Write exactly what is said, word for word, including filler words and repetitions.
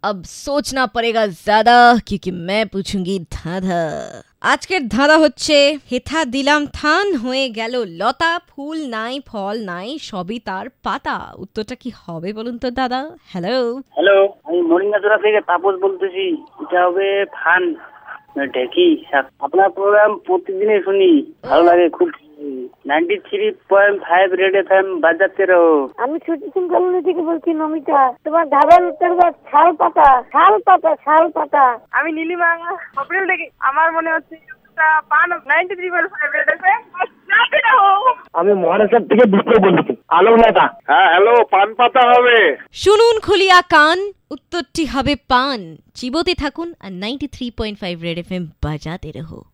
अब सोचना पड़ेगा ज्यादा क्योंकि मैं पूछूंगी ধাঁধা। আজকের ধাঁধা হচ্ছে হেথা দিলাম থান হয়ে গেল লতা, ফুল নাই ফল নাই সবই তার পাতা। উত্তরটা কি হবে বলুন তো দাদা? হ্যালো হ্যালো, আমি মরিঙ্গাচড়া থেকে তাপস বলতেছি। এটা হবে ফান ঢেকি শাক। আপনার প্রোগ্রাম প্রতিদিনই শুনি, ভালো লাগে খুব। Ninety three point five red F M বাজাতে রো। আমি ছুটি সিং কলোনি থেকে বলছি নমিতা। তোমার ধাবার উত্তর শাল পাতা, শাল পাতা, শাল পাতা। আমি নীলিমা এপ্রিল থেকে। আমার মনে হচ্ছে পান ninety three point five red F M. আমি মহারাষ্ট্র থেকে বিপ্লব বলছি। আলো নেতা। হ্যাঁ হ্যালো, পান পাতা হবে। শুনুন খুলিয়া কান, উত্তরটি হবে পান। চিবোতে থাকুন আর ninety three point five red F M বাজাতে রহো।